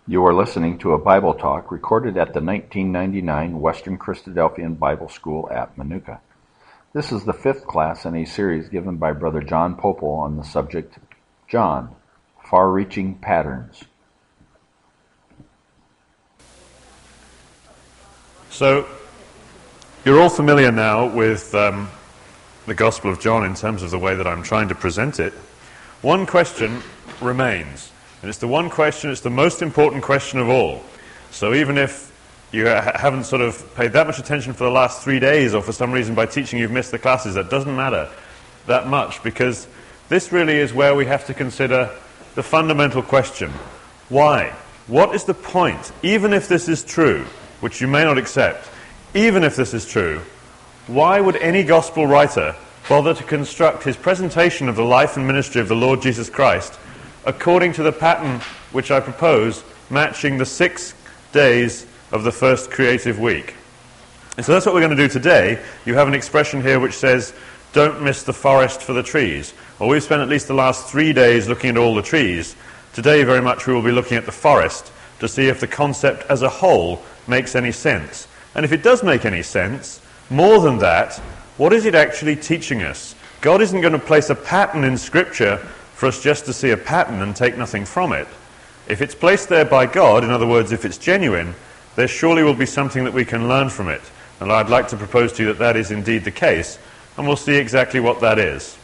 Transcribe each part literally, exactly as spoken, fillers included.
You are listening to a Bible talk recorded at the nineteen ninety-nine Western Christadelphian Bible School at Manuka. This is the fifth class in a series given by Brother John Popel on the subject, John, Far-Reaching Patterns. So, you're all familiar now with um, the Gospel of John in terms of the way that I'm trying to present it. One question remains. And it's the one question, it's the most important question of all. So even if you ha- haven't sort of paid that much attention for the last three days, or for some reason by teaching you've missed the classes, that doesn't matter that much, because this really is where we have to consider the fundamental question. Why? What is the point? Even if this is true, which you may not accept, even if this is true, why would any gospel writer bother to construct his presentation of the life and ministry of the Lord Jesus Christ according to the pattern which I propose, matching the six days of the first creative week? And so that's what we're going to do today. You have an expression here which says, don't miss the forest for the trees. Well, we've spent at least the last three days looking at all the trees. Today, very much, we will be looking at the forest to see if the concept as a whole makes any sense. And if it does make any sense, more than that, what is it actually teaching us? God isn't going to place a pattern in Scripture for us just to see a pattern and take nothing from it. If it's placed there by God, in other words, if it's genuine, there surely will be something that we can learn from it. And I'd like to propose to you that that is indeed the case, and we'll see exactly what that is.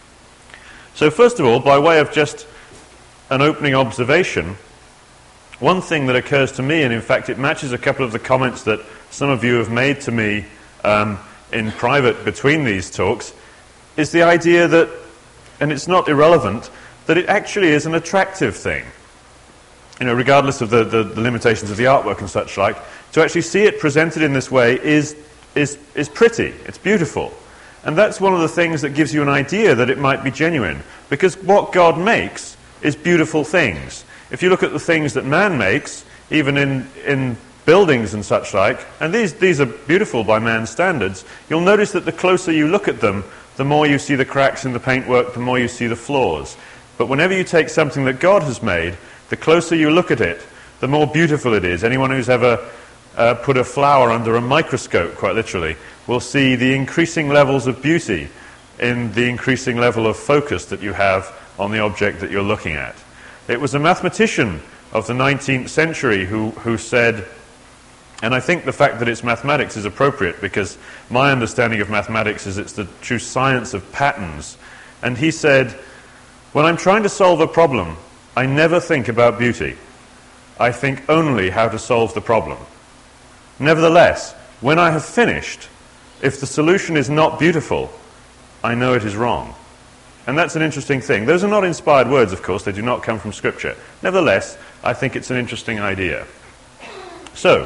So first of all, by way of just an opening observation, one thing that occurs to me, and in fact it matches a couple of the comments that some of you have made to me um, in private between these talks, is the idea that, and it's not irrelevant, that it actually is an attractive thing. You know, regardless of the, the, the limitations of the artwork and such like, to actually see it presented in this way is, is, is pretty, it's beautiful. And that's one of the things that gives you an idea that it might be genuine. Because what God makes is beautiful things. If you look at the things that man makes, even in, in buildings and such like, and these, these are beautiful by man's standards, you'll notice that the closer you look at them, the more you see the cracks in the paintwork, the more you see the flaws. But whenever you take something that God has made, the closer you look at it, the more beautiful it is. Anyone who's ever uh, put a flower under a microscope, quite literally, will see the increasing levels of beauty in the increasing level of focus that you have on the object that you're looking at. It was a mathematician of the nineteenth century who, who said, and I think the fact that it's mathematics is appropriate because my understanding of mathematics is it's the true science of patterns. And he said, when I'm trying to solve a problem, I never think about beauty. I think only how to solve the problem. Nevertheless, when I have finished, if the solution is not beautiful, I know it is wrong. And that's an interesting thing. Those are not inspired words, of course. They do not come from Scripture. Nevertheless, I think it's an interesting idea. So,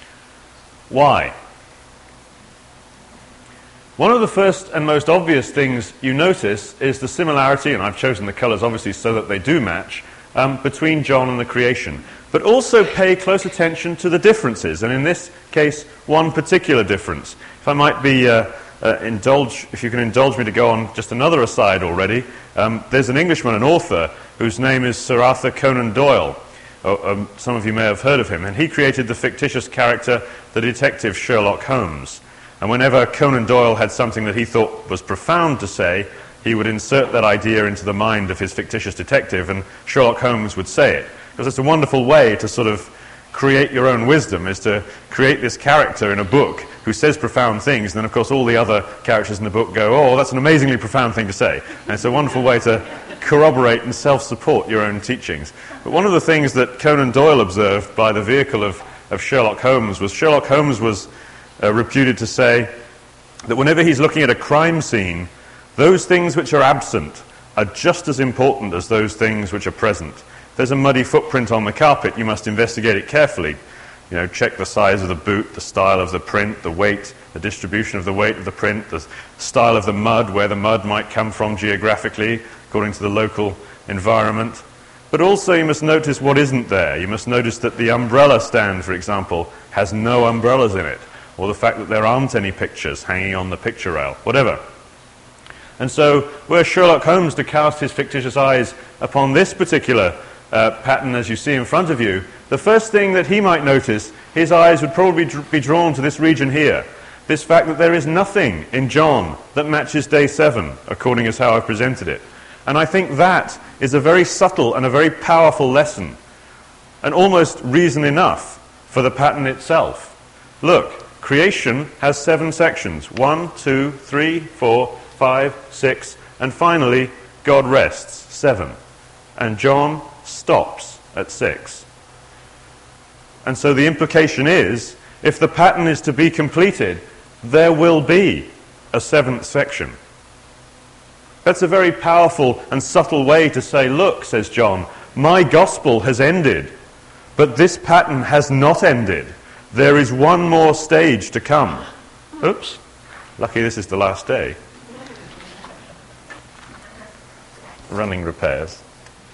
why? One of the first and most obvious things you notice is the similarity, and I've chosen the colours obviously so that they do match, um, between John and the creation. But also pay close attention to the differences, and in this case, one particular difference. If I might be uh, uh, indulge, if you can indulge me to go on just another aside already, um, there's an Englishman, an author, whose name is Sir Arthur Conan Doyle. Oh, um, some of you may have heard of him, and he created the fictitious character, the detective Sherlock Holmes. And whenever Conan Doyle had something that he thought was profound to say, he would insert that idea into the mind of his fictitious detective, and Sherlock Holmes would say it. Because it's a wonderful way to sort of create your own wisdom, is to create this character in a book who says profound things, and then of course all the other characters in the book go, oh, that's an amazingly profound thing to say. And it's a wonderful way to corroborate and self-support your own teachings. But one of the things that Conan Doyle observed by the vehicle of, of Sherlock Holmes was Sherlock Holmes was uh, reputed to say that whenever he's looking at a crime scene, those things which are absent are just as important as those things which are present. If there's a muddy footprint on the carpet, you must investigate it carefully. You know, check the size of the boot, the style of the print, the weight, the distribution of the weight of the print, the style of the mud, where the mud might come from geographically, according to the local environment. But also you must notice what isn't there. You must notice that the umbrella stand, for example, has no umbrellas in it, or the fact that there aren't any pictures hanging on the picture rail, whatever. And so, were Sherlock Holmes to cast his fictitious eyes upon this particular uh, pattern as you see in front of you, the first thing that he might notice, his eyes would probably be drawn to this region here. This fact that there is nothing in John that matches day seven, according as how I've presented it. And I think that is a very subtle and a very powerful lesson, and almost reason enough for the pattern itself. Look, creation has seven sections. One, two, three, four, five, six, and finally, God rests. Seven. And John stops at six. And so the implication is, if the pattern is to be completed, there will be a seventh section. That's a very powerful and subtle way to say, look, says John, my gospel has ended, but this pattern has not ended. There is one more stage to come. Oops. Lucky this is the last day. Running repairs.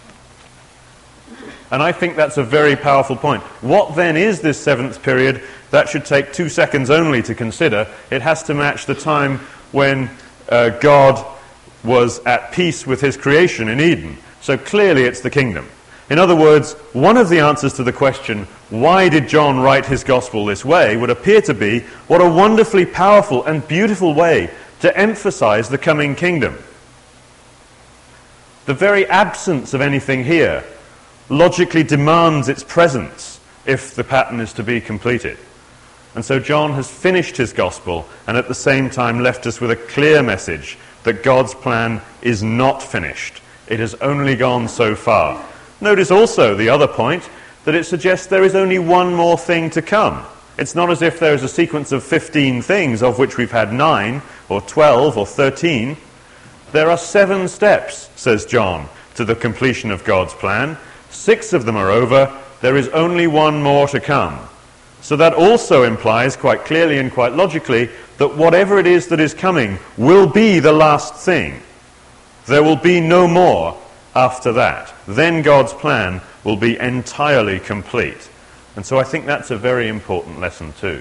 And I think that's a very powerful point. What then is this seventh period? That should take two seconds only to consider. It has to match the time when uh, God was at peace with his creation in Eden. So clearly it's the kingdom. In other words, one of the answers to the question, why did John write his gospel this way, would appear to be, what a wonderfully powerful and beautiful way to emphasize the coming kingdom. The very absence of anything here logically demands its presence if the pattern is to be completed. And so John has finished his gospel and at the same time left us with a clear message that God's plan is not finished. It has only gone so far. Notice also the other point, that it suggests there is only one more thing to come. It's not as if there is a sequence of fifteen things, of which we've had nine, or twelve, or thirteen. There are seven steps, says John, to the completion of God's plan. Six of them are over. There is only one more to come. So that also implies quite clearly and quite logically that whatever it is that is coming will be the last thing. There will be no more after that. Then God's plan will be entirely complete. And so I think that's a very important lesson too.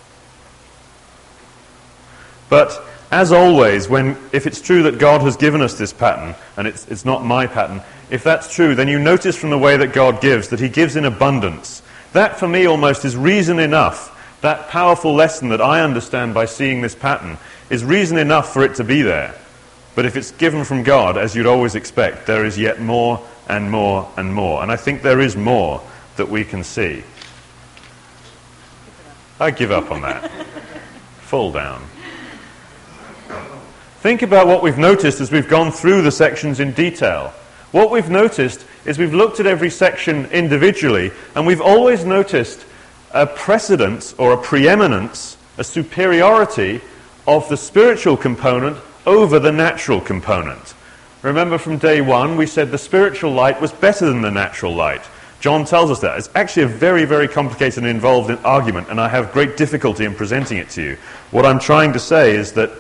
But as always, when if it's true that God has given us this pattern, and it's, it's not my pattern, if that's true, then you notice from the way that God gives that he gives in abundance. That for me almost is reason enough. That powerful lesson that I understand by seeing this pattern is reason enough for it to be there. But if it's given from God, as you'd always expect, there is yet more and more and more. And I think there is more that we can see. I give up on that. Fall down. Think about what we've noticed as we've gone through the sections in detail. What we've noticed is we've looked at every section individually, and we've always noticed a precedence or a preeminence, a superiority of the spiritual component over the natural component. Remember from day one, we said the spiritual light was better than the natural light. John tells us that. It's actually a very, very complicated and involved argument, and I have great difficulty in presenting it to you. What I'm trying to say is that,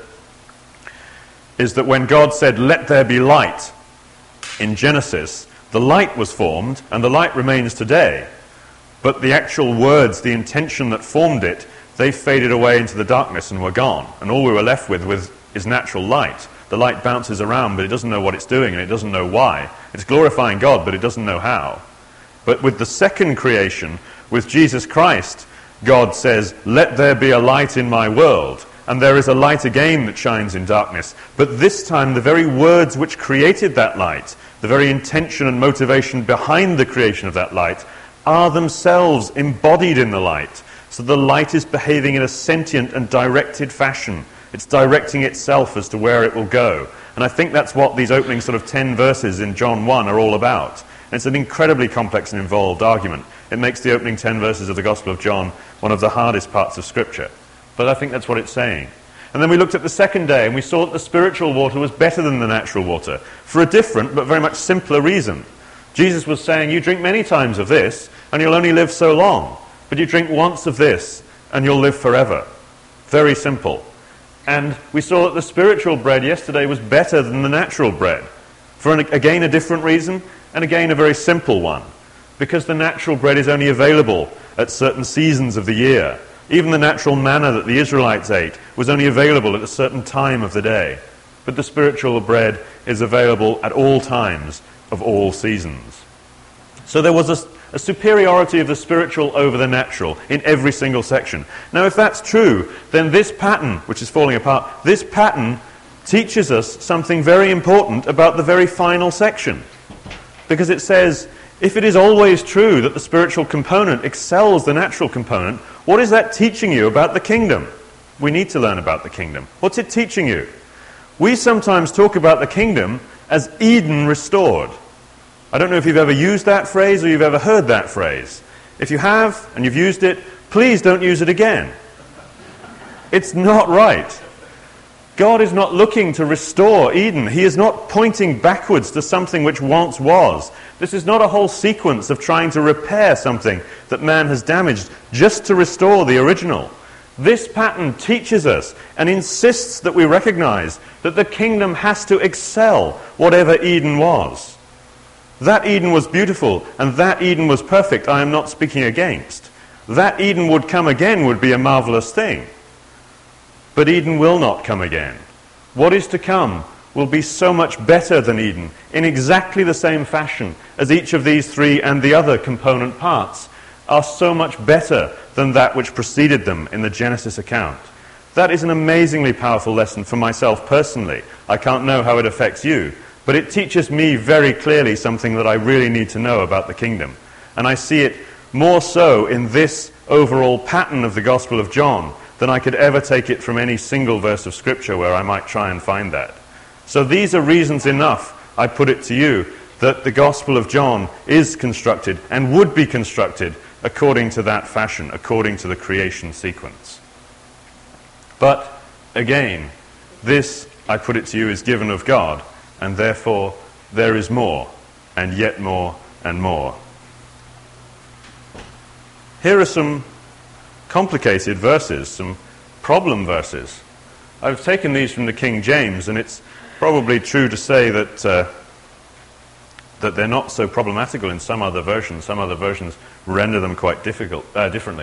is that when God said, "Let there be light," in Genesis, the light was formed, and the light remains today. But the actual words, the intention that formed it, they faded away into the darkness and were gone. And all we were left with was is natural light. The light bounces around, but it doesn't know what it's doing, and it doesn't know why. It's glorifying God, but it doesn't know how. But with the second creation, with Jesus Christ, God says, "Let there be a light in my world." And there is a light again that shines in darkness. But this time, the very words which created that light, the very intention and motivation behind the creation of that light, are themselves embodied in the light. So the light is behaving in a sentient and directed fashion. It's directing itself as to where it will go. And I think that's what these opening sort of ten verses in John one are all about. And it's an incredibly complex and involved argument. It makes the opening ten verses of the Gospel of John one of the hardest parts of Scripture. But I think that's what it's saying. And then we looked at the second day, and we saw that the spiritual water was better than the natural water, for a different but very much simpler reason. Jesus was saying, you drink many times of this, and you'll only live so long. But you drink once of this, and you'll live forever. Very simple. And we saw that the spiritual bread yesterday was better than the natural bread. For, an, again, a different reason, and again, a very simple one. Because the natural bread is only available at certain seasons of the year. Even the natural manna that the Israelites ate was only available at a certain time of the day. But the spiritual bread is available at all times of all seasons. So there was a, a superiority of the spiritual over the natural in every single section. Now, if that's true, then this pattern, which is falling apart, this pattern teaches us something very important about the very final section. Because it says, if it is always true that the spiritual component excels the natural component, what is that teaching you about the kingdom? We need to learn about the kingdom. What's it teaching you? We sometimes talk about the kingdom as Eden restored. I don't know if you've ever used that phrase or you've ever heard that phrase. If you have, and you've used it, please don't use it again. It's not right. God is not looking to restore Eden. He is not pointing backwards to something which once was. This is not a whole sequence of trying to repair something that man has damaged just to restore the original. This pattern teaches us and insists that we recognize that the kingdom has to excel whatever Eden was. That Eden was beautiful and that Eden was perfect, I am not speaking against. That Eden would come again would be a marvelous thing. But Eden will not come again. What is to come will be so much better than Eden, in exactly the same fashion as each of these three and the other component parts are so much better than that which preceded them in the Genesis account. That is an amazingly powerful lesson for myself personally. I can't know how it affects you, but it teaches me very clearly something that I really need to know about the kingdom. And I see it more so in this overall pattern of the Gospel of John than I could ever take it from any single verse of Scripture where I might try and find that. So these are reasons enough, I put it to you, that the Gospel of John is constructed and would be constructed according to that fashion, according to the creation sequence. But, again, this, I put it to you, is given of God, and therefore there is more, and yet more, and more. Here are some complicated verses, some problem verses. I've taken these from the King James, and it's probably true to say that uh, that they're not so problematical in some other versions. Some other versions render them quite difficult, uh, differently.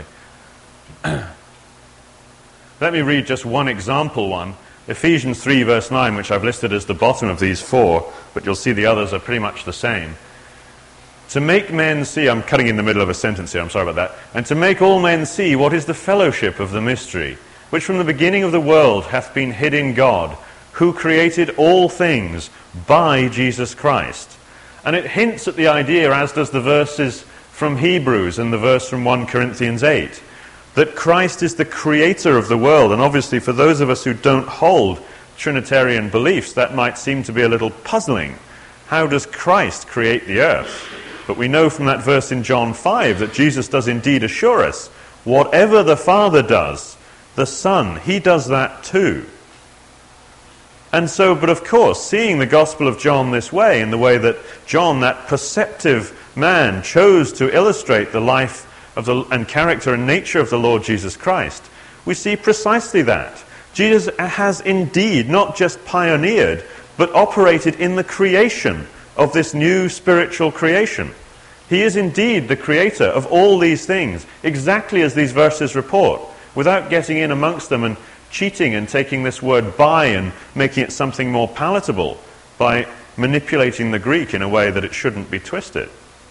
Let me read just one example one. Ephesians three verse nine, which I've listed as the bottom of these four, but you'll see the others are pretty much the same. To make men see, I'm cutting in the middle of a sentence here, I'm sorry about that. And to make all men see what is the fellowship of the mystery, which from the beginning of the world hath been hid in God, who created all things by Jesus Christ. And it hints at the idea, as does the verses from Hebrews and the verse from First Corinthians eight, that Christ is the creator of the world. And obviously for those of us who don't hold Trinitarian beliefs, that might seem to be a little puzzling. How does Christ create the earth? But we know from that verse in John five that Jesus does indeed assure us, whatever the Father does, the Son, he does that too. And so, but of course, seeing the Gospel of John this way, in the way that John, that perceptive man, chose to illustrate the life of the, and character and nature of the Lord Jesus Christ, we see precisely that. Jesus has indeed not just pioneered, but operated in the creation of this new spiritual creation. He is indeed the creator of all these things, exactly as these verses report, without getting in amongst them and cheating and taking this word by and making it something more palatable by manipulating the Greek in a way that it shouldn't be twisted.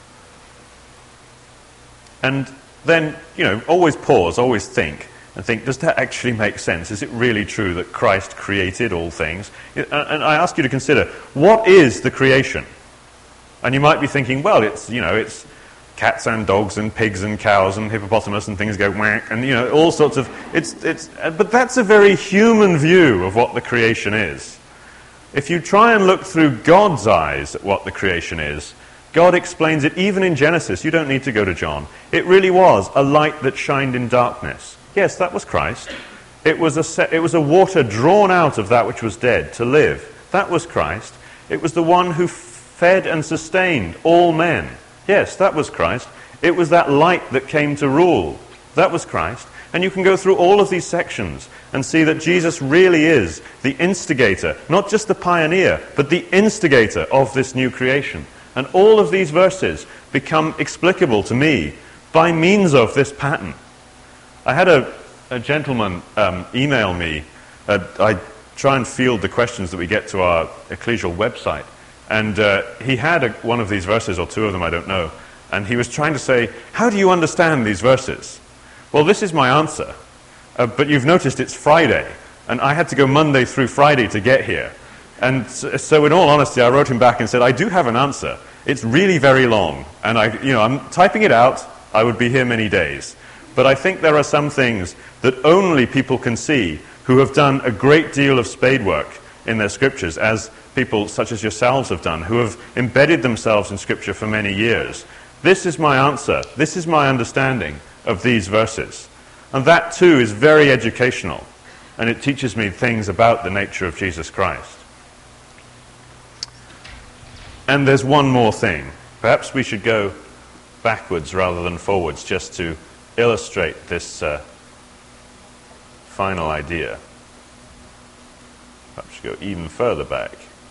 And then, you know, always pause, always think, and think, does that actually make sense? Is it really true that Christ created all things? And I ask you to consider, what is the creation? And you might be thinking, well, it's, you know, it's cats and dogs and pigs and cows and hippopotamus and things go whack and, you know, all sorts of, it's, it's, but that's a very human view of what the creation is. If you try and look through God's eyes at what the creation is, God explains it even in Genesis. You don't need to go to John. It really was a light that shined in darkness. Yes, that was Christ. It was a se- it was a water drawn out of that which was dead to live. That was Christ. It was the one who fed and sustained all men. Yes, that was Christ. It was that light that came to rule. That was Christ. And you can go through all of these sections and see that Jesus really is the instigator, not just the pioneer, but the instigator of this new creation. And all of these verses become explicable to me by means of this pattern. I had a, a gentleman um, email me. Uh, I try and field the questions that we get to our ecclesial website. And uh, he had a, one of these verses, or two of them, I don't know. And he was trying to say, how do you understand these verses? Well, this is my answer. Uh, but you've noticed it's Friday, and I had to go Monday through Friday to get here. And so, so in all honesty, I wrote him back and said, I do have an answer. It's really very long, and I, you know, I'm typing it out. I would be here many days. But I think there are some things that only people can see who have done a great deal of spade work in their scriptures, as people such as yourselves have done, who have embedded themselves in Scripture for many years. This is my answer. This is my understanding of these verses. And that too is very educational, and it teaches me things about the nature of Jesus Christ. And there's one more thing. Perhaps we should go backwards rather than forwards just to illustrate this uh, final idea. Perhaps we should go even further back.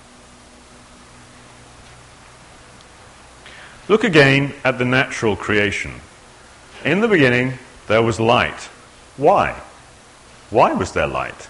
Look again at the natural creation. In the beginning, there was light. Why? Why was there light?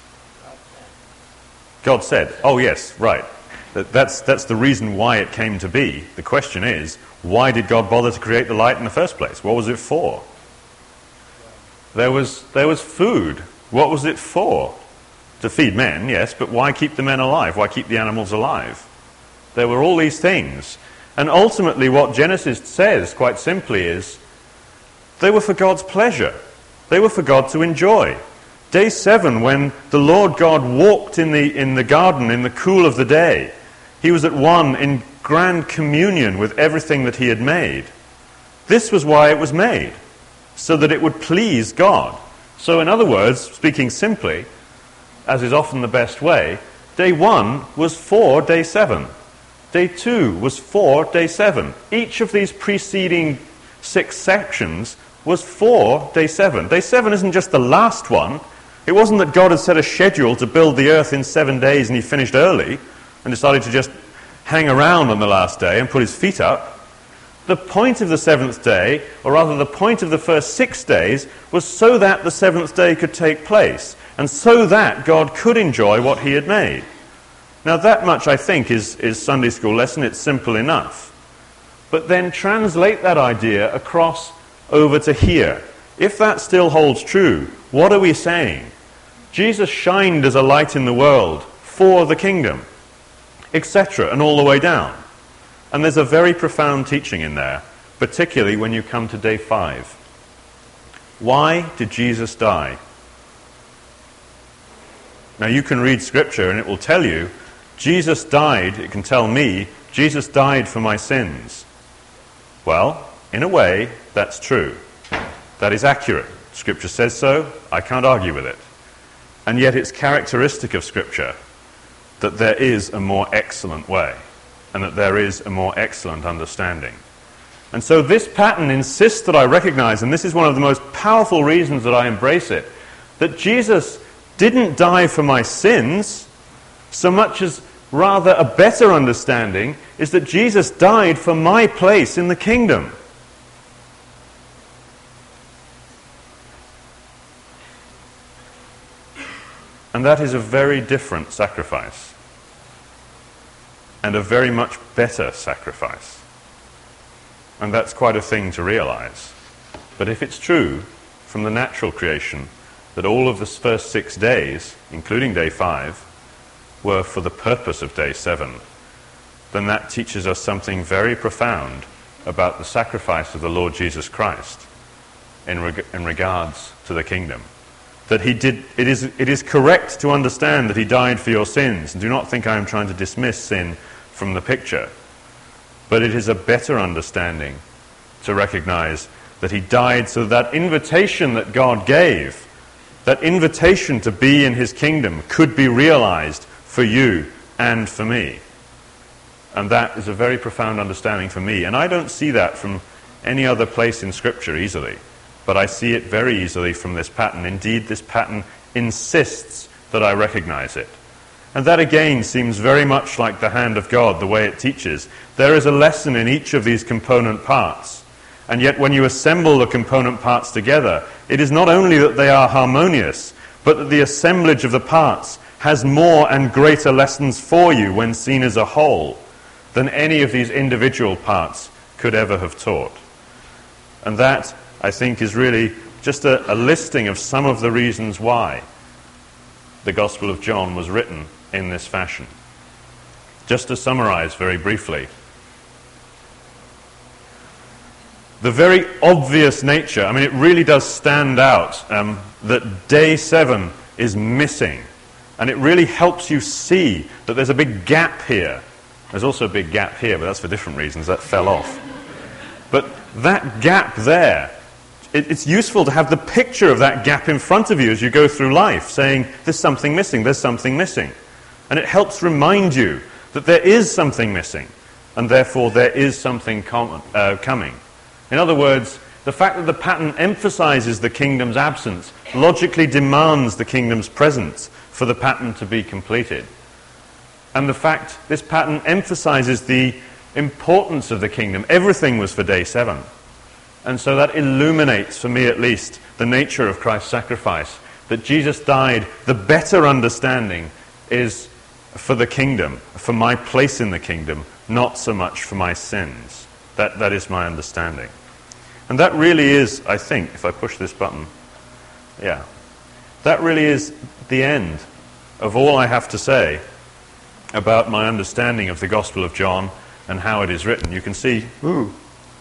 God said. Oh, yes, right. That, that's, that's the reason why it came to be. The question is, why did God bother to create the light in the first place? What was it for? There was, there was food. What was it for? To feed men, yes, but why keep the men alive? Why keep the animals alive? There were all these things. And ultimately what Genesis says, quite simply, is they were for God's pleasure. They were for God to enjoy. Day seven, when the Lord God walked in the, in the garden in the cool of the day, he was at one in grand communion with everything that he had made. This was why it was made, so that it would please God. So in other words, speaking simply, as is often the best way, day one was for day seven. Day two was for day seven. Each of these preceding six sections was for day seven. Day seven isn't just the last one. It wasn't that God had set a schedule to build the earth in seven days and he finished early and decided to just hang around on the last day and put his feet up. The point of the seventh day, or rather the point of the first six days, was so that the seventh day could take place, and so that God could enjoy what he had made. Now that much, I think, is, is Sunday school lesson. It's simple enough. But then translate that idea across over to here. If that still holds true, what are we saying? Jesus shined as a light in the world for the kingdom, et cetera, and all the way down. And there's a very profound teaching in there, particularly when you come to day five. Why did Jesus die? Now you can read Scripture and it will tell you, Jesus died, it can tell me, Jesus died for my sins. Well, in a way, that's true. That is accurate. Scripture says so. I can't argue with it. And yet it's characteristic of Scripture that there is a more excellent way, and that there is a more excellent understanding. And so this pattern insists that I recognize, and this is one of the most powerful reasons that I embrace it, that Jesus didn't die for my sins, so much as rather a better understanding is that Jesus died for my place in the kingdom. And that is a very different sacrifice, and a very much better sacrifice. And that's quite a thing to realize. But if it's true from the natural creation that all of the first six days, including day five, were for the purpose of day seven, then that teaches us something very profound about the sacrifice of the Lord Jesus Christ in, reg- in regards to the kingdom. That he did, it is, it is correct to understand that he died for your sins, and do not think I am trying to dismiss sin from the picture. But it is a better understanding to recognize that he died so that invitation that God gave, that invitation to be in his kingdom, could be realized for you and for me. And that is a very profound understanding for me. And I don't see that from any other place in Scripture easily. But I see it very easily from this pattern. Indeed, this pattern insists that I recognize it. And that again seems very much like the hand of God, the way it teaches. There is a lesson in each of these component parts. And yet when you assemble the component parts together, it is not only that they are harmonious, but that the assemblage of the parts has more and greater lessons for you when seen as a whole than any of these individual parts could ever have taught. And that, I think, is really just a, a listing of some of the reasons why the Gospel of John was written in this fashion. Just to summarize very briefly, the very obvious nature, I mean, it really does stand out um, that day seven is missing. And it really helps you see that there's a big gap here. There's also a big gap here, but that's for different reasons. That fell off. But that gap there, it, it's useful to have the picture of that gap in front of you as you go through life, saying, there's something missing, there's something missing. And it helps remind you that there is something missing, and therefore there is something com- uh, coming. In other words, the fact that the pattern emphasizes the kingdom's absence logically demands the kingdom's presence for the pattern to be completed. And the fact this pattern emphasizes the importance of the kingdom. Everything was for day seven. And so that illuminates, for me at least, the nature of Christ's sacrifice. That Jesus died, the better understanding is for the kingdom, for my place in the kingdom, not so much for my sins. That, that is my understanding. And that really is, I think, if I push this button, yeah, that really is the end of all I have to say about my understanding of the Gospel of John and how it is written. You can see, ooh,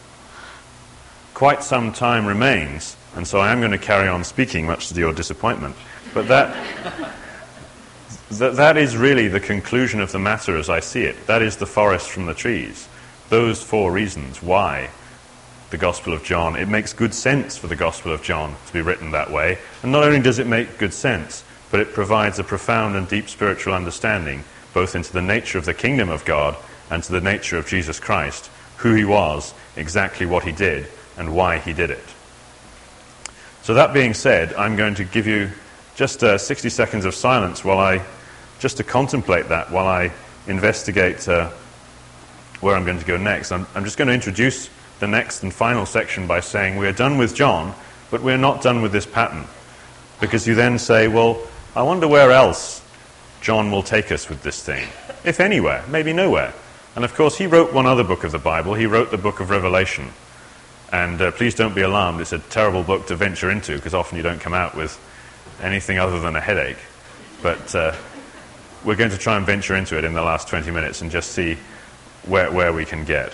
quite some time remains, and so I am going to carry on speaking, much to your disappointment. But that, that, that is really the conclusion of the matter as I see it. That is the forest from the trees. Those four reasons why the Gospel of John, it makes good sense for the Gospel of John to be written that way. And not only does it make good sense, but it provides a profound and deep spiritual understanding, both into the nature of the kingdom of God and to the nature of Jesus Christ, who he was, exactly what he did, and why he did it. So that being said, I'm going to give you just uh, sixty seconds of silence while I, just to contemplate that, while I investigate uh, where I'm going to go next. I'm, I'm just going to introduce the next and final section by saying we are done with John, but we're not done with this pattern. Because you then say, well, I wonder where else John will take us with this thing. If anywhere, maybe nowhere. And of course, he wrote one other book of the Bible. He wrote the book of Revelation. And uh, please don't be alarmed. It's a terrible book to venture into, because often you don't come out with anything other than a headache. But uh, we're going to try and venture into it in the last twenty minutes and just see where, where we can get.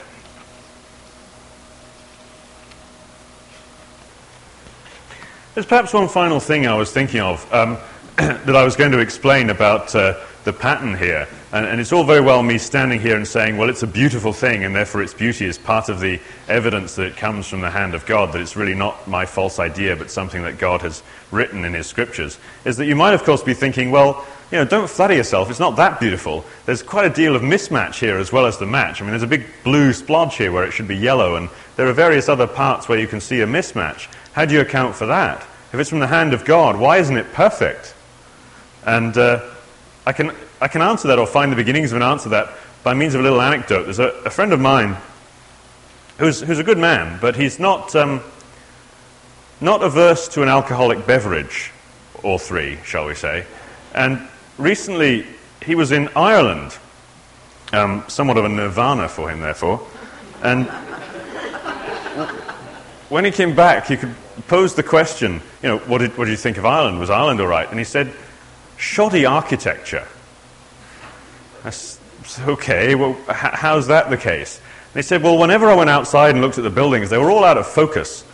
There's perhaps one final thing I was thinking of um, that I was going to explain about uh, the pattern here. And, and it's all very well me standing here and saying, well, it's a beautiful thing, and therefore its beauty is part of the evidence that it comes from the hand of God, that it's really not my false idea, but something that God has written in his scriptures. Is that you might, of course, be thinking, well, you know, don't flatter yourself, it's not that beautiful. There's quite a deal of mismatch here as well as the match. I mean, there's a big blue splodge here where it should be yellow, and there are various other parts where you can see a mismatch. How do you account for that? If it's from the hand of God, why isn't it perfect? And uh, I can I can answer that, or find the beginnings of an answer to that, by means of a little anecdote. There's a, a friend of mine who's who's a good man, but he's not um, not averse to an alcoholic beverage or three, shall we say. And recently he was in Ireland, um, somewhat of a nirvana for him, therefore. And when he came back, he could pose the question, you know, what did, what did you think of Ireland? Was Ireland all right? And he said, shoddy architecture. That's okay, well, h- how's that the case? And he said, well, whenever I went outside and looked at the buildings, they were all out of focus.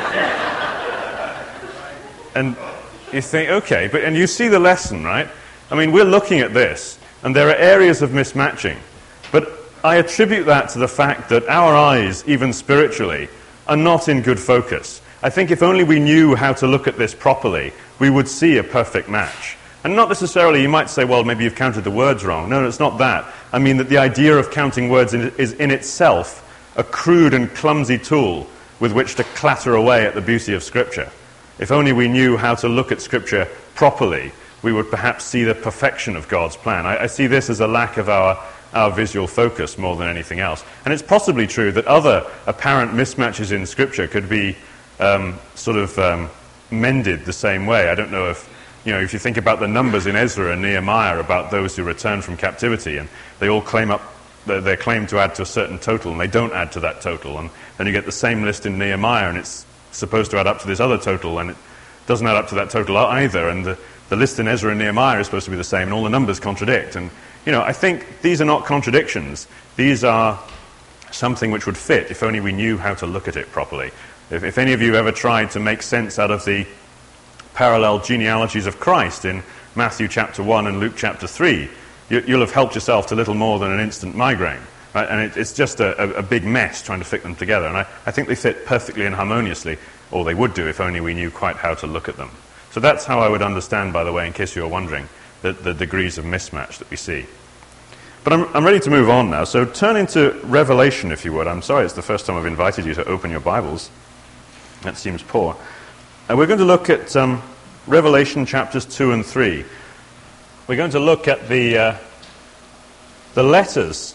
And you think, okay, but and you see the lesson, right? I mean, we're looking at this, and there are areas of mismatching. But I attribute that to the fact that our eyes, even spiritually, are not in good focus. I think if only we knew how to look at this properly, we would see a perfect match. And not necessarily, you might say, well, maybe you've counted the words wrong. No, no, it's not that. I mean that the idea of counting words in, is in itself a crude and clumsy tool with which to clatter away at the beauty of Scripture. If only we knew how to look at Scripture properly, we would perhaps see the perfection of God's plan. I, I see this as a lack of our, our visual focus more than anything else. And it's possibly true that other apparent mismatches in Scripture could be um, sort of um, mended the same way. I don't know if, you know, if you think about the numbers in Ezra and Nehemiah about those who return from captivity, and they all claim up they're, they're claimed to add to a certain total, and they don't add to that total. And then you get the same list in Nehemiah, and it's supposed to add up to this other total, and it doesn't add up to that total either. And the, the list in Ezra and Nehemiah is supposed to be the same, and all the numbers contradict. And, you know, I think these are not contradictions. These are something which would fit if only we knew how to look at it properly. If, if any of you have ever tried to make sense out of the parallel genealogies of Christ in Matthew chapter one and Luke chapter three, you, you'll have helped yourself to little more than an instant migraine. Right? And it, it's just a, a, a big mess trying to fit them together. And I, I think they fit perfectly and harmoniously, or they would do if only we knew quite how to look at them. So that's how I would understand, by the way, in case you were wondering, the, the degrees of mismatch that we see. But I'm, I'm ready to move on now. So turn into Revelation, if you would. I'm sorry it's the first time I've invited you to open your Bibles. That seems poor. And we're going to look at um, Revelation chapters two and three. We're going to look at the uh, the letters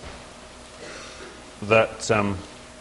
that um,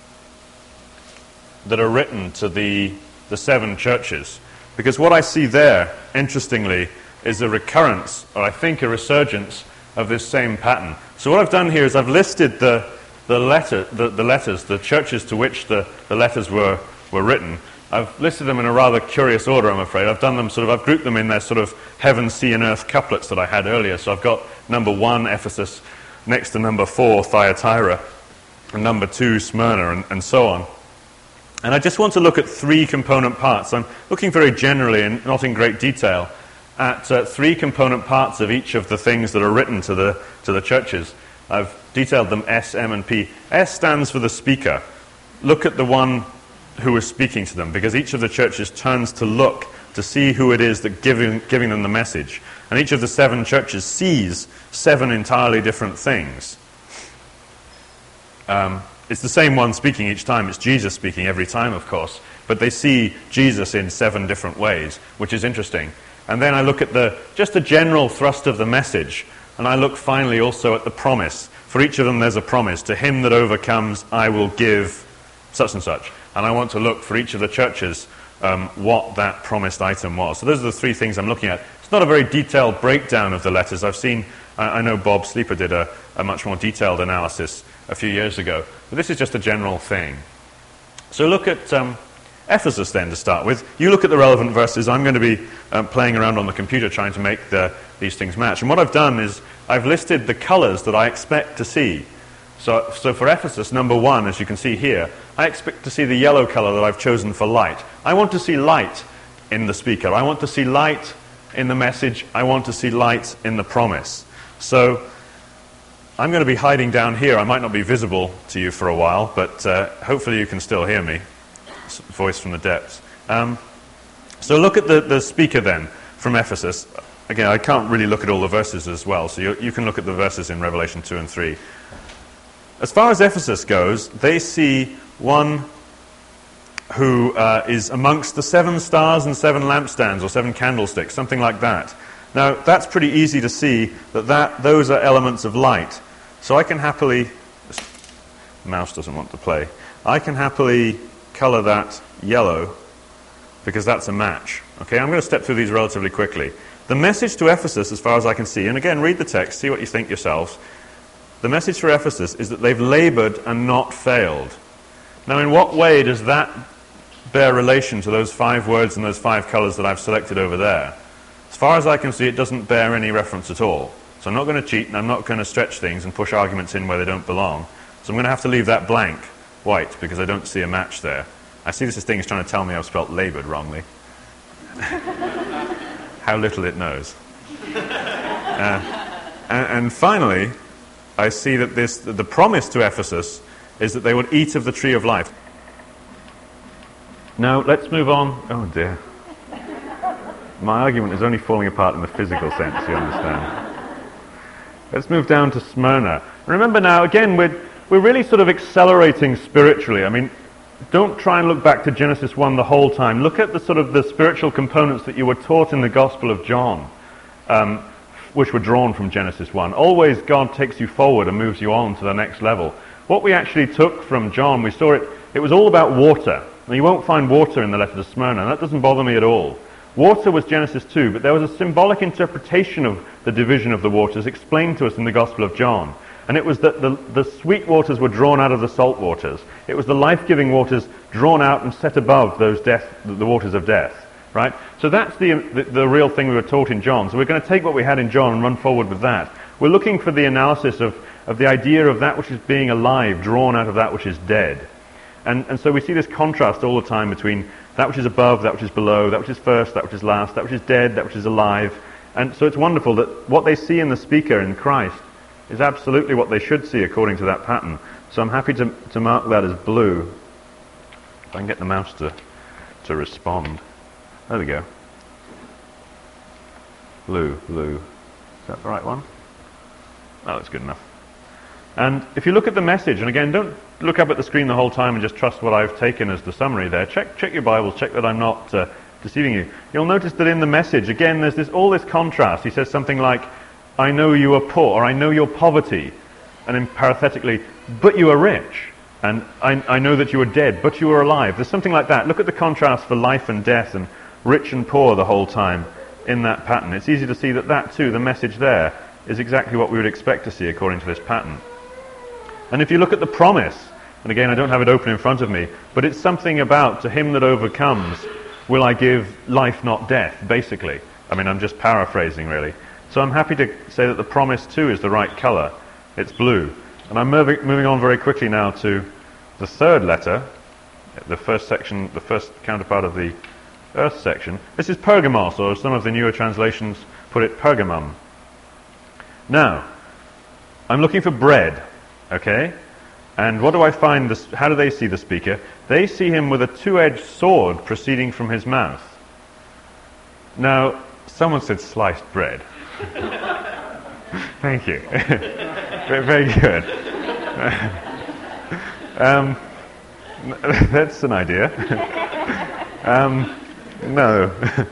that are written to the the seven churches, because what I see there, interestingly, is a recurrence, or I think a resurgence of this same pattern. So what I've done here is I've listed the the letter the, the letters, the churches to which the, the letters were were written. I've listed them in a rather curious order, I'm afraid. I've done them sort of, I've grouped them in their sort of heaven, sea, and earth couplets that I had earlier. So I've got number one, Ephesus, next to number four, Thyatira, and number two, Smyrna, and, and so on. And I just want to look at three component parts. I'm looking very generally and not in great detail at uh, three component parts of each of the things that are written to the to the churches. I've detailed them S, M, and P. S stands for the speaker. Look at the one who is speaking to them, because each of the churches turns to look to see who it is that giving giving them the message. And each of the seven churches sees seven entirely different things. Um, it's the same one speaking each time. It's Jesus speaking every time, of course. But they see Jesus in seven different ways, which is interesting. And then I look at the just the general thrust of the message. And I look finally also at the promise. For each of them there's a promise. To him that overcomes, I will give such and such. And I want to look for each of the churches um, what that promised item was. So those are the three things I'm looking at. It's not a very detailed breakdown of the letters. I've seen, I, I know Bob Sleeper did a, a much more detailed analysis a few years ago. But this is just a general thing. So look at um, Ephesus then to start with. You look at the relevant verses. I'm going to be um, playing around on the computer trying to make the, these things match. And what I've done is I've listed the colors that I expect to see. So, so for Ephesus, number one, as you can see here, I expect to see the yellow color that I've chosen for light. I want to see light in the speaker. I want to see light in the message. I want to see light in the promise. So I'm going to be hiding down here. I might not be visible to you for a while, but uh, hopefully you can still hear me. Voice from the depths. Um, so look at the, the speaker then from Ephesus. Again, I can't really look at all the verses as well, so you, you can look at the verses in Revelation two and three. As far as Ephesus goes, they see one who uh, is amongst the seven stars and seven lampstands, or seven candlesticks, something like that. Now, that's pretty easy to see that, that those are elements of light. So I can happily... This mouse doesn't want to play. I can happily color that yellow, because that's a match. Okay, I'm going to step through these relatively quickly. The message to Ephesus, as far as I can see, and again, read the text, see what you think yourselves. The message for Ephesus is that they've labored and not failed. Now, in what way does that bear relation to those five words and those five colors that I've selected over there? As far as I can see, it doesn't bear any reference at all. So I'm not going to cheat, and I'm not going to stretch things and push arguments in where they don't belong. So I'm going to have to leave that blank, white, because I don't see a match there. I see this as things trying to tell me I've spelt labored wrongly. How little it knows. Uh, and, and finally, I see that this the promise to Ephesus is that they would eat of the tree of life. Now, let's move on. Oh, dear. My argument is only falling apart in the physical sense, you understand. Let's move down to Smyrna. Remember now, again, we're, we're really sort of accelerating spiritually. I mean, don't try and look back to Genesis one the whole time. Look at the sort of the spiritual components that you were taught in the Gospel of John. Um, which were drawn from Genesis one. Always God takes you forward and moves you on to the next level. What we actually took from John, we saw it, it was all about water. Now you won't find water in the letter to Smyrna, and that doesn't bother me at all. Water was Genesis two, but there was a symbolic interpretation of the division of the waters explained to us in the Gospel of John. And it was that the, the sweet waters were drawn out of the salt waters. It was the life-giving waters drawn out and set above those death, the waters of death. Right? So that's the, the the real thing we were taught in John. So we're going to take what we had in John and run forward with that. We're looking for the analysis of, of the idea of that which is being alive, drawn out of that which is dead. And and so we see this contrast all the time between that which is above, that which is below, that which is first, that which is last, that which is dead, that which is alive. And so it's wonderful that what they see in the speaker, in Christ, is absolutely what they should see according to that pattern. So I'm happy to to mark that as blue. If I can get the mouse to, to respond. There we go. Blue, blue. Is that the right one? Oh, that's good enough. And if you look at the message, and again, don't look up at the screen the whole time and just trust what I've taken as the summary there. Check check your Bibles, check that I'm not uh, deceiving you. You'll notice that in the message, again, there's this all this contrast. He says something like, I know you are poor, or I know your poverty, and then parenthetically, but you are rich. And I, I know that you are dead, but you are alive. There's something like that. Look at the contrast for life and death and rich and poor the whole time in that pattern. It's easy to see that that too, the message there, is exactly what we would expect to see according to this pattern. And if you look at the promise, and again I don't have it open in front of me, but it's something about, to him that overcomes, will I give life not death, basically. I mean, I'm just paraphrasing really. So I'm happy to say that the promise too is the right colour. It's blue. And I'm moving, moving on very quickly now to the third letter, the first section, the first counterpart of the Earth section. This is Pergamos, or some of the newer translations put it Pergamum. Now, I'm looking for bread, okay? And what do I find, this, how do they see the speaker? They see him with a two-edged sword proceeding from his mouth. Now, someone said sliced bread. Thank you. very, very good. um, that's an idea. um, No.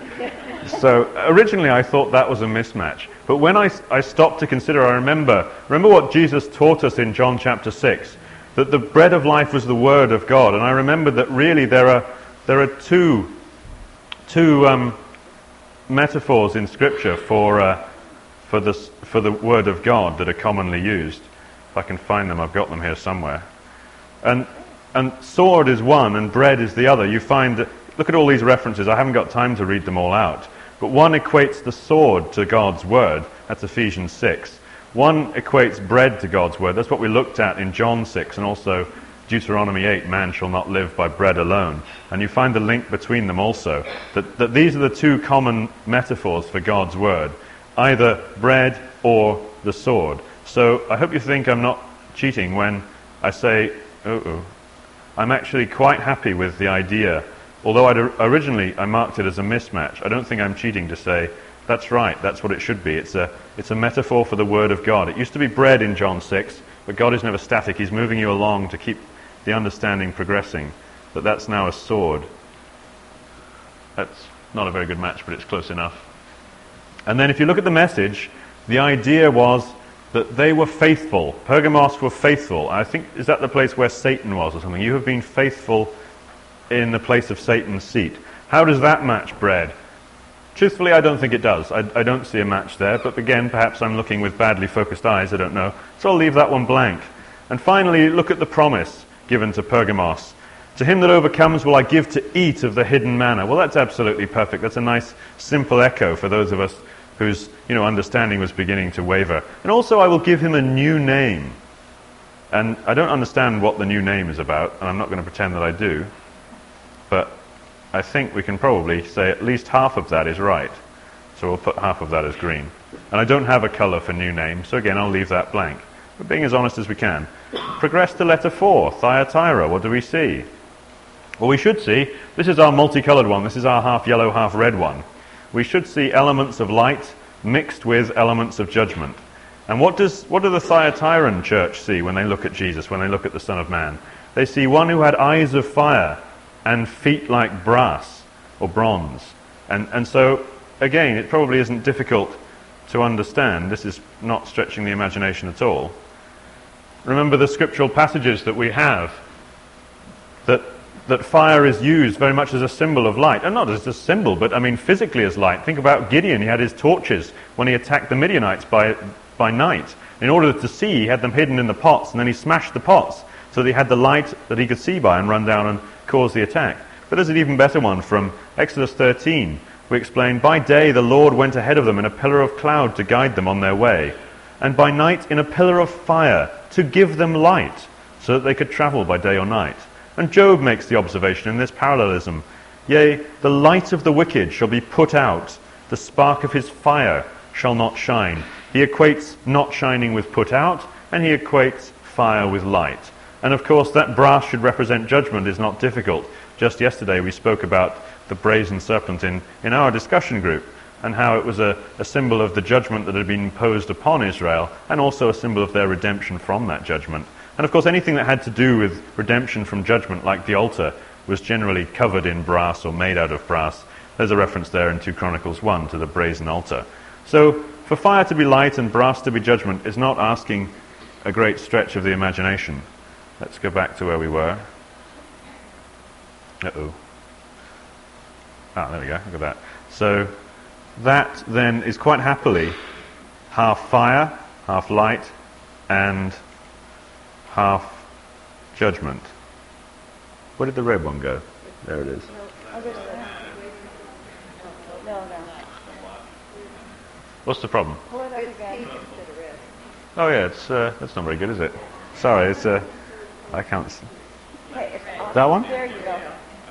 So originally I thought that was a mismatch. But when I, I stopped to consider, I remember, remember what Jesus taught us in John chapter six, that the bread of life was the word of God. And I remembered that really there are there are two, two um, metaphors in Scripture for, uh, for, the, for the word of God that are commonly used. If I can find them, I've got them here somewhere. And, and sword is one and bread is the other. You find that, look at all these references. I haven't got time to read them all out. But one equates the sword to God's word. That's Ephesians six. One equates bread to God's word. That's what we looked at in John six and also Deuteronomy eight. Man shall not live by bread alone. And you find the link between them also. That, that these are the two common metaphors for God's word. Either bread or the sword. So I hope you think I'm not cheating when I say, uh-oh. I'm actually quite happy with the idea. Although I'd originally I marked it as a mismatch, I don't think I'm cheating to say, that's right, that's what it should be. It's a, it's a metaphor for the Word of God. It used to be bread in John six, but God is never static. He's moving you along to keep the understanding progressing. That that's now a sword. That's not a very good match, but it's close enough. And then if you look at the message, the idea was that they were faithful. Pergamos were faithful. I think, is that the place where Satan was or something? You have been faithful in the place of Satan's seat. How does that match bread? Truthfully, I don't think it does. I, I don't see a match there, but again, perhaps I'm looking with badly focused eyes, I don't know. So I'll leave that one blank. And finally, look at the promise given to Pergamos. To him that overcomes will I give to eat of the hidden manna. Well, that's absolutely perfect. That's a nice, simple echo for those of us whose, you know, understanding was beginning to waver. And also, I will give him a new name. And I don't understand what the new name is about, and I'm not going to pretend that I do. But I think we can probably say at least half of that is right. So we'll put half of that as green. And I don't have a colour for new name, so again I'll leave that blank. But being as honest as we can. Progress to letter four, Thyatira. What do we see? Well, we should see, this is our multicoloured one, this is our half yellow, half red one. We should see elements of light mixed with elements of judgment. And what does what do the Thyatiran church see when they look at Jesus, when they look at the Son of Man? They see one who had eyes of fire and feet like brass or bronze. And and so, again, it probably isn't difficult to understand. This is not stretching the imagination at all. Remember the scriptural passages that we have, that that fire is used very much as a symbol of light. And not as a symbol, but I mean physically as light. Think about Gideon. He had his torches when he attacked the Midianites by by night. In order to see, he had them hidden in the pots, and then he smashed the pots so that he had the light that he could see by and run down and cause the attack. But there's an even better one from Exodus thirteen. We explain, by day the Lord went ahead of them in a pillar of cloud to guide them on their way, and by night in a pillar of fire to give them light, so that they could travel by day or night. And Job makes the observation in this parallelism, yea, the light of the wicked shall be put out, the spark of his fire shall not shine. He equates not shining with put out, and he equates fire with light. And of course that brass should represent judgment is not difficult. Just yesterday we spoke about the brazen serpent in, in our discussion group, and how it was a, a symbol of the judgment that had been imposed upon Israel, and also a symbol of their redemption from that judgment. And of course anything that had to do with redemption from judgment, like the altar, was generally covered in brass or made out of brass. There's a reference there in two Chronicles one to the brazen altar. So for fire to be light and brass to be judgment is not asking a great stretch of the imagination. Let's go back to where we were. Uh-oh. Ah, there we go, look at that. So that then is quite happily half fire, half light, and half judgment. Where did the red one go? There it is. No, no. What's the problem? Pull it up again. Oh yeah, it's uh, that's not very good, is it? Sorry, it's uh, I can't. s- Okay, it's on. That one? There you go.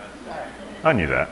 I knew that.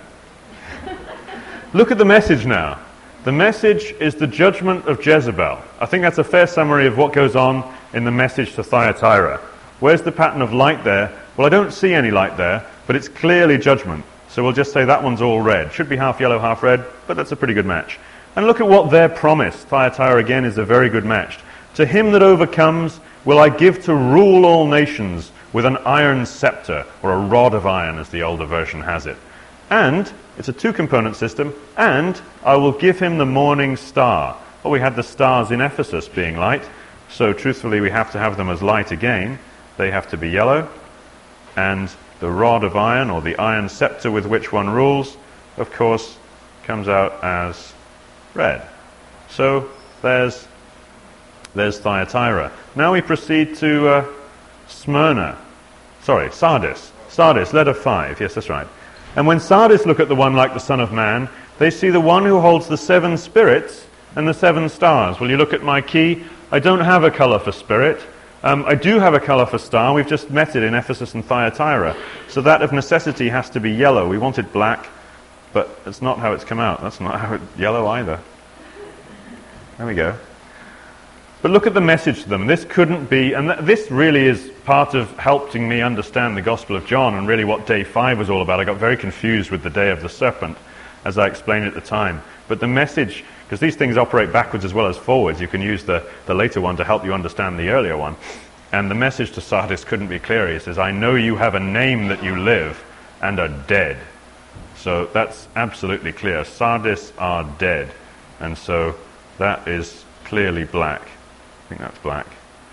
Look at the message now. The message is the judgment of Jezebel. I think that's a fair summary of what goes on in the message to Thyatira. Where's the pattern of light there? Well, I don't see any light there, but it's clearly judgment. So we'll just say that one's all red. Should be half yellow, half red, but that's a pretty good match. And look at what they're promised. Thyatira, again, is a very good match. To him that overcomes will I give to rule all nations with an iron scepter, or a rod of iron, as the older version has it. And, it's a two-component system, and I will give him the morning star. Well, we had the stars in Ephesus being light, so truthfully we have to have them as light again. They have to be yellow, and the rod of iron, or the iron scepter with which one rules, of course, comes out as red. So there's there's Thyatira. Now we proceed to uh, Smyrna. Sorry, Sardis. Sardis, letter five. Yes, that's right. And when Sardis look at the one like the Son of Man, they see the one who holds the seven spirits and the seven stars. Well, you look at my key. I don't have a colour for spirit. Um, I do have a colour for star. We've just met it in Ephesus and Thyatira. So that of necessity has to be yellow. We wanted black, but that's not how it's come out. That's not how it's yellow either. There we go. But look at the message to them. This couldn't be, and th- this really is part of helping me understand the Gospel of John and really what day five was all about. I got very confused with the day of the serpent, as I explained at the time. But the message, because these things operate backwards as well as forwards, you can use the, the later one to help you understand the earlier one. And the message to Sardis couldn't be clearer. He says, I know you have a name that you live and are dead. So that's absolutely clear. Sardis are dead. And so that is clearly black. I think that's black.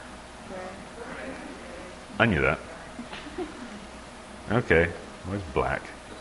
I knew that. Okay, where's black?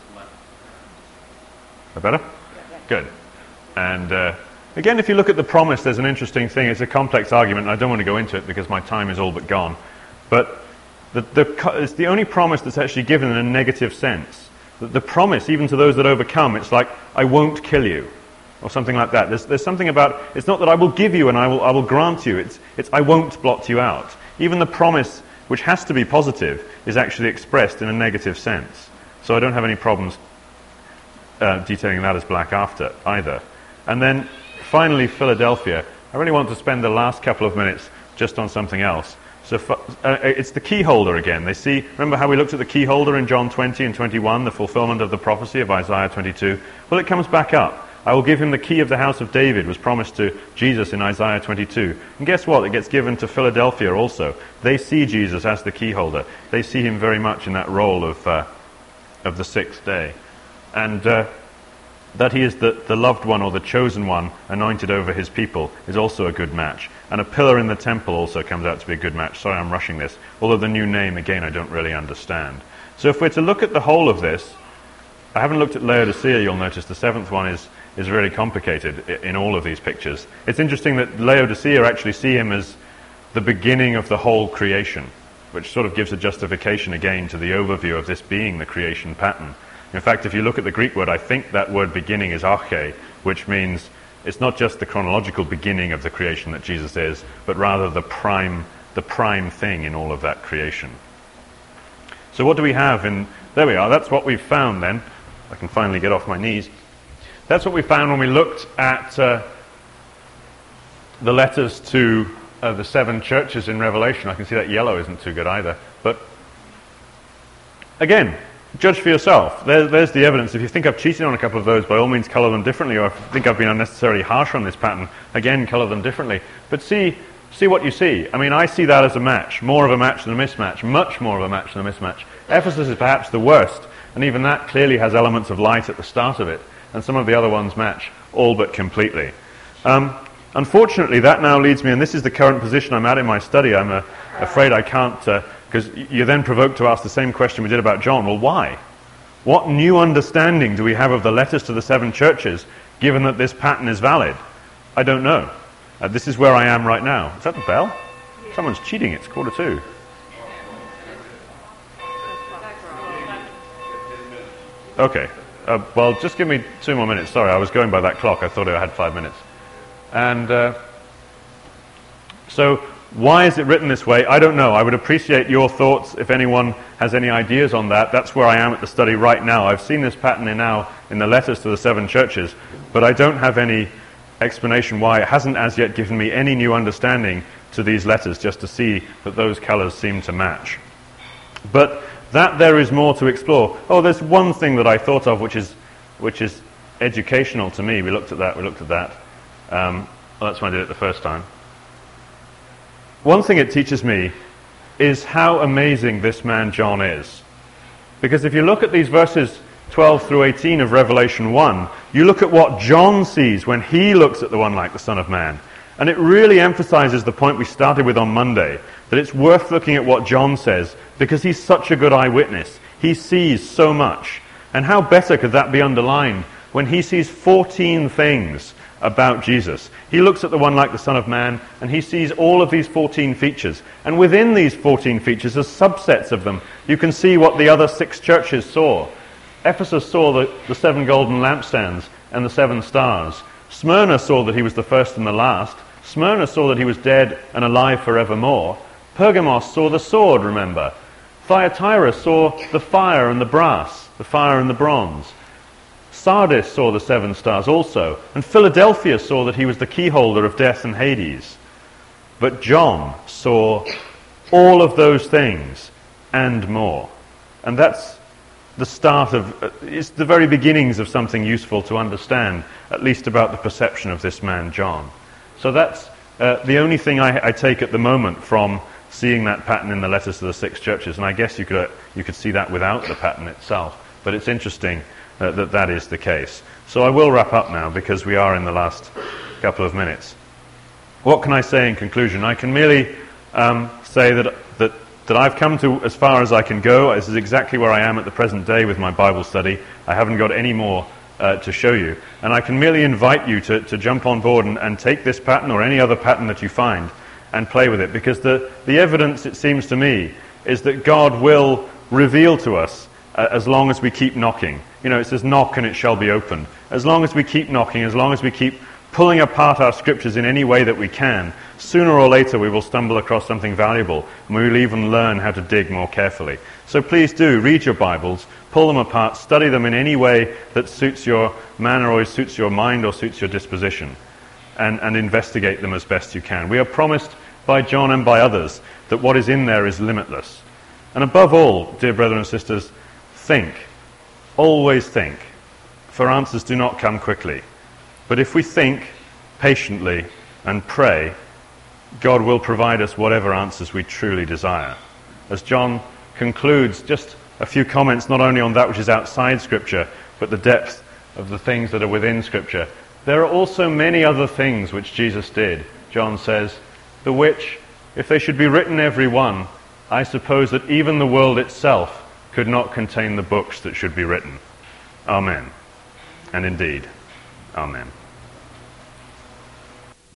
That better? Good. And uh, again, if you look at the promise, there's an interesting thing. It's a complex argument, and I don't want to go into it because my time is all but gone. But the, the, it's the only promise that's actually given in a negative sense. The, the promise, even to those that overcome, it's like, I won't kill you. Or something like that. There's, there's something about, it's not that I will give you and I will, I will grant you, it's, it's I won't blot you out. Even the promise, which has to be positive, is actually expressed in a negative sense. So I don't have any problems uh, detailing that as black after either. And then finally Philadelphia. I really want to spend the last couple of minutes just on something else. So uh, it's the key holder again. They see, remember how we looked at the key holder in John twenty and twenty-one, the fulfillment of the prophecy of Isaiah twenty-two? Well, it comes back up. I will give him the key of the house of David was promised to Jesus in Isaiah twenty-two. And guess what? It gets given to Philadelphia also. They see Jesus as the key holder. They see him very much in that role of uh, of the sixth day. And uh, that he is the, the loved one or the chosen one anointed over his people is also a good match. And a pillar in the temple also comes out to be a good match. Sorry, I'm rushing this. Although the new name, again, I don't really understand. So if we're to look at the whole of this, I haven't looked at Laodicea, you'll notice the seventh one is is really complicated in all of these pictures. It's interesting that Laodicea actually see him as the beginning of the whole creation, which sort of gives a justification again to the overview of this being the creation pattern. In fact, if you look at the Greek word, I think that word beginning is arche, which means it's not just the chronological beginning of the creation that Jesus is, but rather the prime, the prime thing in all of that creation. So what do we have in... There we are, that's what we've found then. I can finally get off my knees. That's what we found when we looked at uh, the letters to uh, the seven churches in Revelation. I can see that yellow isn't too good either. But again, judge for yourself. There, there's the evidence. If you think I've cheated on a couple of those, by all means colour them differently. Or if you think I've been unnecessarily harsh on this pattern, again, colour them differently. But see, see what you see. I mean, I see that as a match. More of a match than a mismatch. Much more of a match than a mismatch. Ephesus is perhaps the worst. And even that clearly has elements of light at the start of it. And some of the other ones match all but completely. Um, unfortunately, that now leads me, and this is the current position I'm at in my study. I'm uh, afraid I can't, because uh, you're then provoked to ask the same question we did about John. Well, why? What new understanding do we have of the letters to the seven churches, given that this pattern is valid? I don't know. Uh, this is where I am right now. Is that the bell? Someone's cheating. It's quarter two. Okay. Uh, well, just give me two more minutes. Sorry, I was going by that clock. I thought I had five minutes. And uh, so, why is it written this way? I don't know. I would appreciate your thoughts if anyone has any ideas on that. That's where I am at the study right now. I've seen this pattern in now in the letters to the seven churches, but I don't have any explanation why. It hasn't as yet given me any new understanding to these letters, just to see that those colours seem to match. But that there is more to explore. Oh, there's one thing that I thought of which is which is educational to me. We looked at that, we looked at that. Um, well, that's when I did it the first time. One thing it teaches me is how amazing this man John is. Because if you look at these verses twelve through eighteen of Revelation one, you look at what John sees when he looks at the one like the Son of Man. And it really emphasizes the point we started with on Monday, that it's worth looking at what John says, because he's such a good eyewitness. He sees so much. And how better could that be underlined when he sees fourteen things about Jesus? He looks at the one like the Son of Man, and he sees all of these fourteen features. And within these fourteen features, as subsets of them, you can see what the other six churches saw. Ephesus saw the, the seven golden lampstands and the seven stars. Smyrna saw that he was the first and the last. Smyrna saw that he was dead and alive forevermore. Pergamos saw the sword, remember. Thyatira saw the fire and the brass, the fire and the bronze. Sardis saw the seven stars also. And Philadelphia saw that he was the keyholder of death and Hades. But John saw all of those things and more. And that's the start of, uh, it's the very beginnings of something useful to understand, at least about the perception of this man John. So that's uh, the only thing I, I take at the moment from seeing that pattern in the letters to the six churches. And I guess you could uh, you could see that without the pattern itself. But it's interesting uh, that that is the case. So I will wrap up now, because we are in the last couple of minutes. What can I say in conclusion? I can merely um, say that that that I've come to as far as I can go. This is exactly where I am at the present day with my Bible study. I haven't got any more Uh, to show you. And I can merely invite you to, to jump on board and, and take this pattern or any other pattern that you find and play with it, because the, the evidence, it seems to me, is that God will reveal to us uh, as long as we keep knocking. You know, it says knock and it shall be opened. As long as we keep knocking, as long as we keep pulling apart our scriptures in any way that we can, sooner or later we will stumble across something valuable, and we will even learn how to dig more carefully. So please do read your Bibles, pull them apart, study them in any way that suits your manner or suits your mind or suits your disposition, and, and investigate them as best you can. We are promised by John and by others that what is in there is limitless. And above all, dear brethren and sisters, think. Always think. For answers do not come quickly. But if we think patiently and pray, God will provide us whatever answers we truly desire. As John concludes, just a few comments not only on that which is outside Scripture, but the depth of the things that are within Scripture. There are also many other things which Jesus did, John says, the which, if they should be written every one, I suppose that even the world itself could not contain the books that should be written. Amen. And indeed, amen.